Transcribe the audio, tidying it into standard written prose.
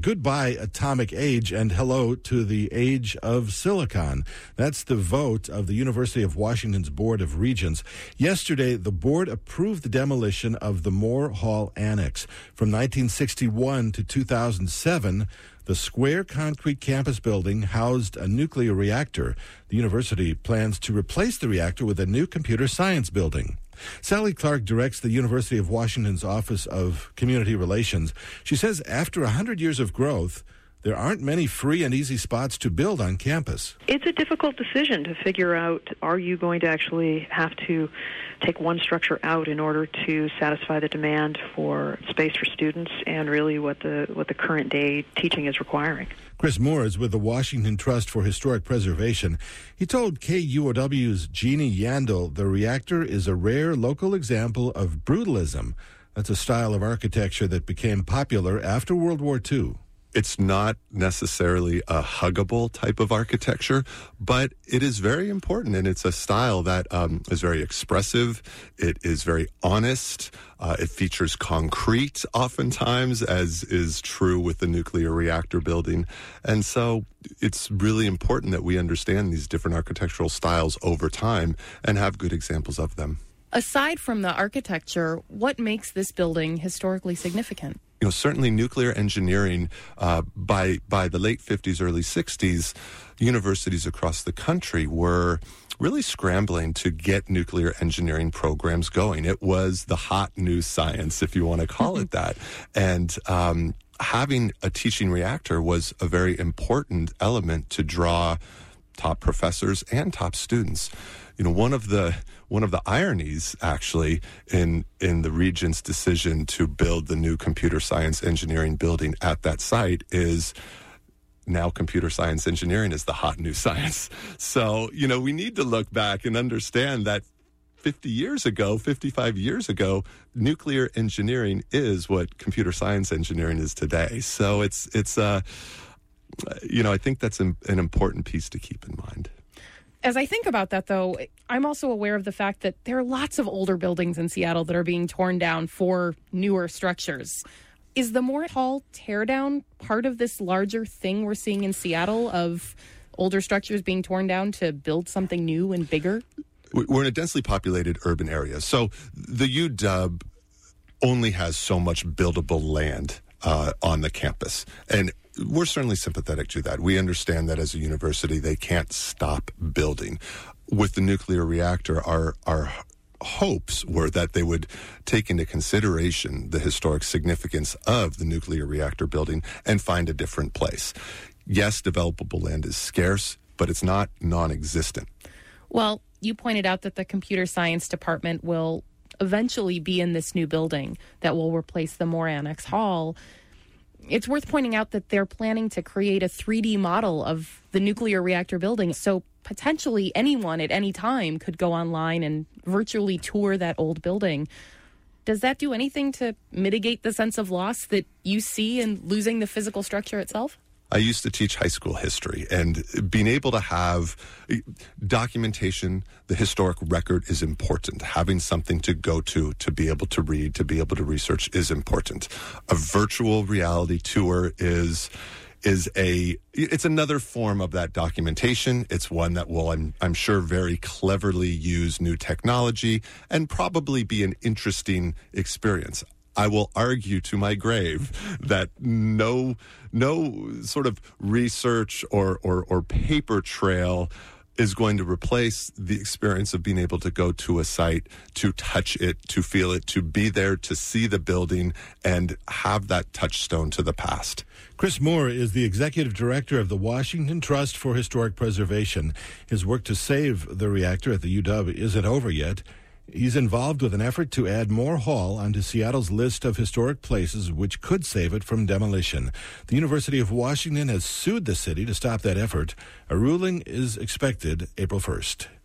goodbye atomic age and hello to the age of silicon. That's the vote of the University of Washington's Board of Regents. Yesterday, the board approved the demolition of the Moore Hall Annex. From 1961 to 2007, the square concrete campus building housed a nuclear reactor. The university plans to replace the reactor with a new computer science building. Sally Clark directs the University of Washington's Office of Community Relations. She says after 100 years of growth, there aren't many free and easy spots to build on campus. It's a difficult decision to figure out, are you going to actually have to take one structure out in order to satisfy the demand for space for students and really what the current day teaching is requiring? Chris Moore is with the Washington Trust for Historic Preservation. He told KUOW's Jeannie Yandel the reactor is a rare local example of brutalism. That's a style of architecture that became popular after World War II. It's not necessarily a huggable type of architecture, but it is very important, and it's a style that is very expressive. It is very honest. It features concrete oftentimes, as is true with the nuclear reactor building. And so it's really important that we understand these different architectural styles over time and have good examples of them. Aside from the architecture, what makes this building historically significant? Certainly nuclear engineering, by the late 50s, early 60s, universities across the country were really scrambling to get nuclear engineering programs going. It was the hot new science, if you want to call it that. And having a teaching reactor was a very important element to draw top professors and top students. One of the ironies, actually, in the Regents' decision to build the new computer science engineering building at that site is now computer science engineering is the hot new science. So, we need to look back and understand that 55 years ago, nuclear engineering is what computer science engineering is today. So it's I think that's an important piece to keep in mind. As I think about that, though, I'm also aware of the fact that there are lots of older buildings in Seattle that are being torn down for newer structures. Is the Moore Hall teardown part of this larger thing we're seeing in Seattle of older structures being torn down to build something new and bigger? We're in a densely populated urban area. So the UW only has so much buildable land on the campus. And we're certainly sympathetic to that. We understand that as a university, they can't stop building. With the nuclear reactor, our hopes were that they would take into consideration the historic significance of the nuclear reactor building and find a different place. Yes, developable land is scarce, but it's not non-existent. Well, you pointed out that the computer science department will eventually be in this new building that will replace the Moore Annex Hall. It's worth pointing out that they're planning to create a 3D model of the nuclear reactor building. So potentially anyone at any time could go online and virtually tour that old building. Does that do anything to mitigate the sense of loss that you see in losing the physical structure itself? I used to teach high school history, and being able to have documentation, the historic record is important. Having something to go to be able to read, to be able to research is important. A virtual reality tour is it's another form of that documentation. It's one that will, I'm sure, very cleverly use new technology and probably be an interesting experience. I will argue to my grave that no sort of research or paper trail is going to replace the experience of being able to go to a site, to touch it, to feel it, to be there, to see the building, and have that touchstone to the past. Chris Moore is the executive director of the Washington Trust for Historic Preservation. His work to save the reactor at the UW isn't over yet. He's involved with an effort to add Moore Hall onto Seattle's list of historic places which could save it from demolition. The University of Washington has sued the city to stop that effort. A ruling is expected April 1st.